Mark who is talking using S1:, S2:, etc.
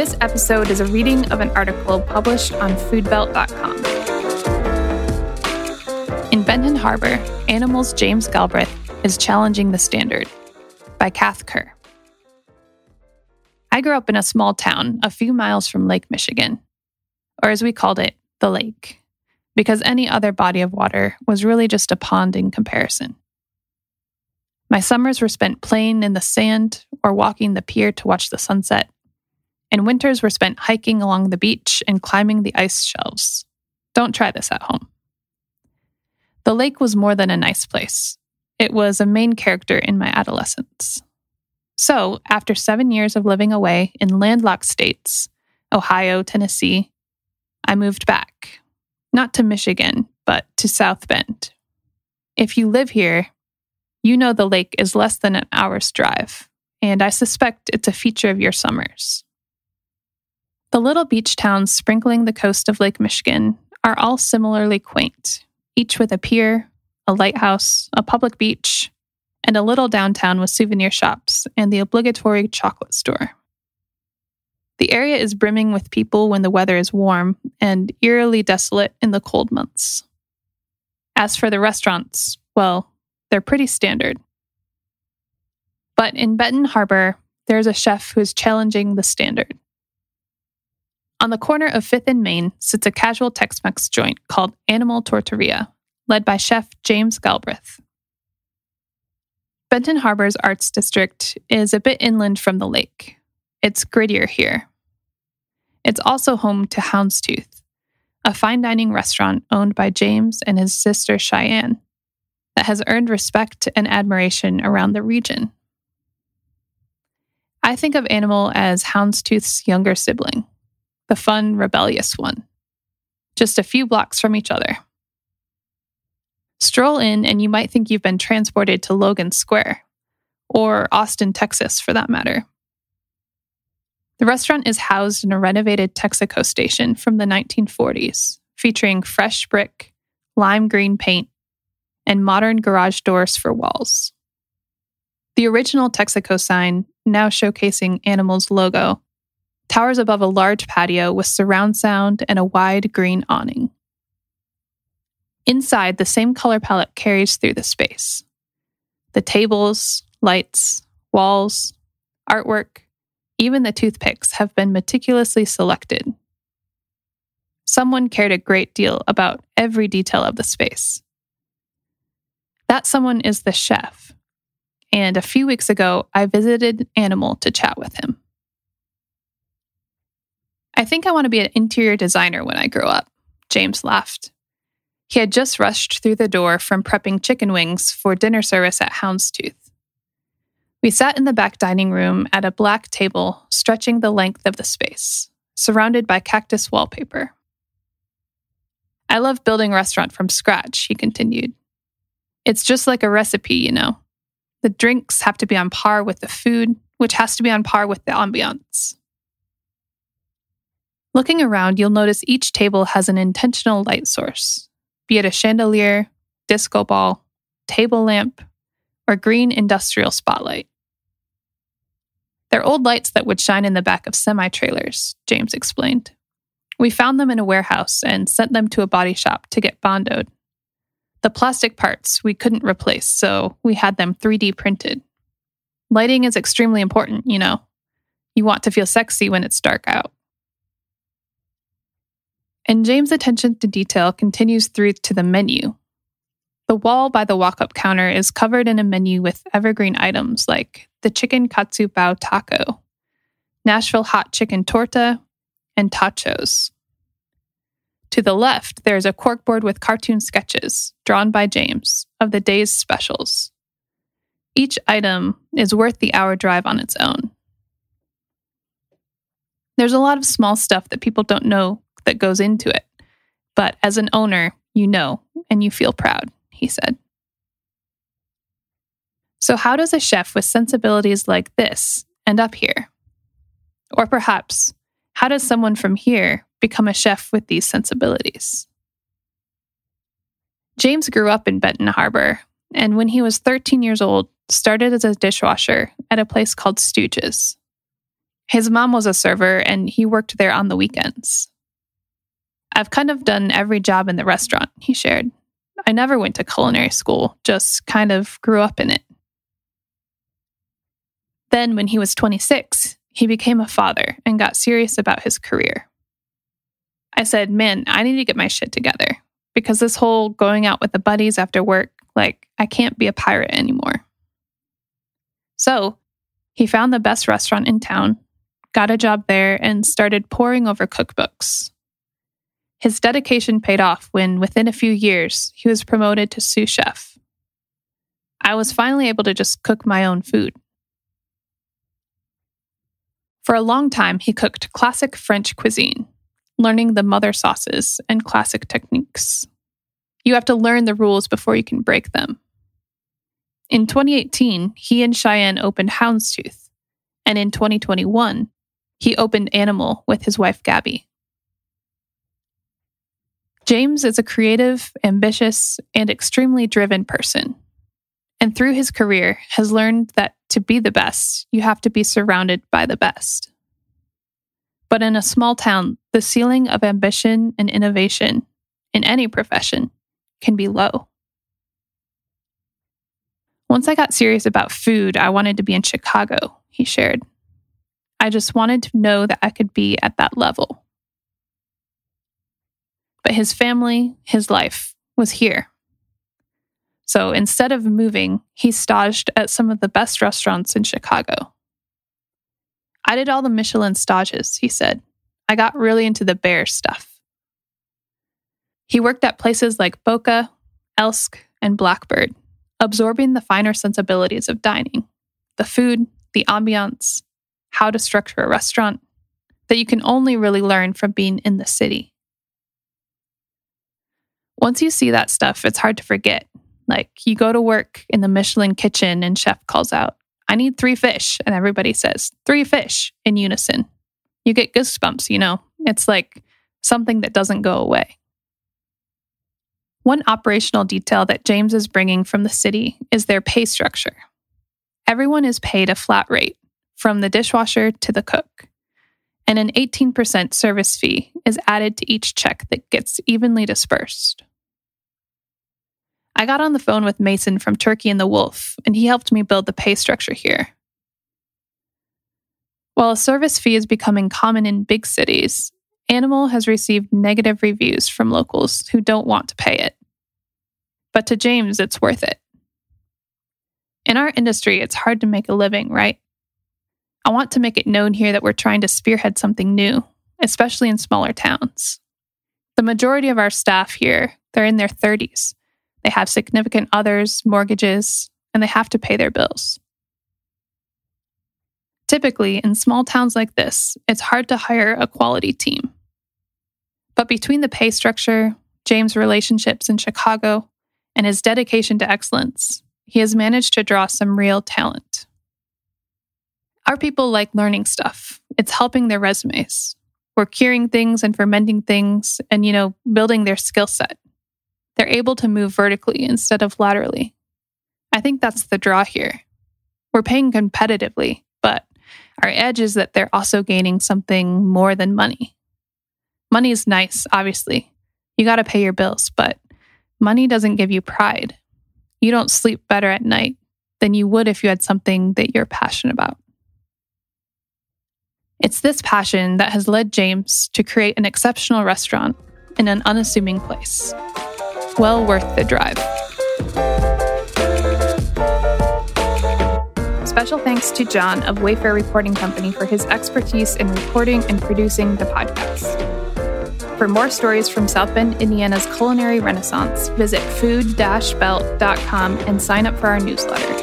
S1: This episode is a reading of an article published on foodbelt.com. In Benton Harbor, Animal's James Galbraith is challenging the standard by Kath Kerr. I grew up in a small town a few miles from Lake Michigan, or as we called it, the lake, because any other body of water was really just a pond in comparison. My summers were spent playing in the sand or walking the pier to watch the sunset, and winters were spent hiking along the beach and climbing the ice shelves. Don't try this at home. The lake was more than a nice place. It was a main character in my adolescence. So, after 7 years of living away in landlocked states, Ohio, Tennessee, I moved back. Not to Michigan, but to South Bend. If you live here, you know the lake is less than an hour's drive, and I suspect it's a feature of your summers. The little beach towns sprinkling the coast of Lake Michigan are all similarly quaint, each with a pier, a lighthouse, a public beach, and a little downtown with souvenir shops and the obligatory chocolate store. The area is brimming with people when the weather is warm and eerily desolate in the cold months. As for the restaurants, well, they're pretty standard. But in Benton Harbor, there's a chef who is challenging the standard. On the corner of 5th and Main sits a casual Tex-Mex joint called Animal Tortilleria, led by chef James Galbraith. Benton Harbor's arts district is a bit inland from the lake. It's grittier here. It's also home to Houndstooth, a fine dining restaurant owned by James and his sister Cheyenne, that has earned respect and admiration around the region. I think of Animal as Houndstooth's younger sibling, the fun, rebellious one, just a few blocks from each other. Stroll in and you might think you've been transported to Logan Square, or Austin, Texas for that matter. The restaurant is housed in a renovated Texaco station from the 1940s, featuring fresh brick, lime green paint, and modern garage doors for walls. The original Texaco sign, now showcasing Animal's logo, towers above a large patio with surround sound and a wide green awning. Inside, the same color palette carries through the space. The tables, lights, walls, artwork, even the toothpicks have been meticulously selected. Someone cared a great deal about every detail of the space. That someone is the chef, and a few weeks ago, I visited Animal to chat with him. I think I want to be an interior designer when I grow up, James laughed. He had just rushed through the door from prepping chicken wings for dinner service at Houndstooth. We sat in the back dining room at a black table stretching the length of the space, surrounded by cactus wallpaper. I love building a restaurant from scratch, he continued. It's just like a recipe, you know. The drinks have to be on par with the food, which has to be on par with the ambiance. Looking around, you'll notice each table has an intentional light source, be it a chandelier, disco ball, table lamp, or green industrial spotlight. They're old lights that would shine in the back of semi-trailers, James explained. We found them in a warehouse and sent them to a body shop to get bondoed. The plastic parts we couldn't replace, so we had them 3D printed. Lighting is extremely important, you know. You want to feel sexy when it's dark out. And James' attention to detail continues through to the menu. The wall by the walk-up counter is covered in a menu with evergreen items like the chicken katsu bao taco, Nashville hot chicken torta, and tachos. To the left, there is a corkboard with cartoon sketches, drawn by James, of the day's specials. Each item is worth the hour drive on its own. There's a lot of small stuff that people don't know that goes into it, but as an owner, you know, and you feel proud, he said. So how does a chef with sensibilities like this end up here? Or perhaps, how does someone from here become a chef with these sensibilities? James grew up in Benton Harbor, and when he was 13 years old, started as a dishwasher at a place called Stooges. His mom was a server, and he worked there on the weekends. I've kind of done every job in the restaurant, he shared. I never went to culinary school, just kind of grew up in it. Then, when he was 26, he became a father and got serious about his career. I said, man, I need to get my shit together, because this whole going out with the buddies after work, I can't be a pirate anymore. So, he found the best restaurant in town, got a job there, and started poring over cookbooks. His dedication paid off when, within a few years, he was promoted to sous chef. I was finally able to just cook my own food. For a long time, he cooked classic French cuisine, learning the mother sauces and classic techniques. You have to learn the rules before you can break them. In 2018, he and Cheyenne opened Houndstooth, and in 2021, he opened Animal with his wife Gabby. James is a creative, ambitious, and extremely driven person, and through his career has learned that to be the best, you have to be surrounded by the best. But in a small town, the ceiling of ambition and innovation in any profession can be low. Once I got serious about food, I wanted to be in Chicago, he shared. I just wanted to know that I could be at that level. But his family, his life, was here. So instead of moving, he staged at some of the best restaurants in Chicago. I did all the Michelin stages, he said. I got really into the bear stuff. He worked at places like Boca, Elsk, and Blackbird, absorbing the finer sensibilities of dining, the food, the ambiance, how to structure a restaurant, that you can only really learn from being in the city. Once you see that stuff, it's hard to forget. You go to work in the Michelin kitchen and chef calls out, I need 3 fish. And everybody says, 3 fish in unison. You get goosebumps, It's like something that doesn't go away. One operational detail that James is bringing from the city is their pay structure. Everyone is paid a flat rate, from the dishwasher to the cook. And an 18% service fee is added to each check that gets evenly dispersed. I got on the phone with Mason from Turkey and the Wolf, and he helped me build the pay structure here. While a service fee is becoming common in big cities, Animal has received negative reviews from locals who don't want to pay it. But to James, it's worth it. In our industry, it's hard to make a living, right? I want to make it known here that we're trying to spearhead something new, especially in smaller towns. The majority of our staff here, they're in their 30s. They have significant others, mortgages, and they have to pay their bills. Typically, in small towns like this, it's hard to hire a quality team. But between the pay structure, James' relationships in Chicago, and his dedication to excellence, he has managed to draw some real talent. Our people like learning stuff. It's helping their resumes. We're curing things and fermenting things and, building their skill set. They're able to move vertically instead of laterally. I think that's the draw here. We're paying competitively, but our edge is that they're also gaining something more than money. Money is nice, obviously. You got to pay your bills, but money doesn't give you pride. You don't sleep better at night than you would if you had something that you're passionate about. It's this passion that has led James to create an exceptional restaurant in an unassuming place. Well worth the drive. Special thanks to John of Wayfair Reporting Company for his expertise in reporting and producing the podcast. For more stories from South Bend, Indiana's culinary renaissance, visit food-belt.com and sign up for our newsletter.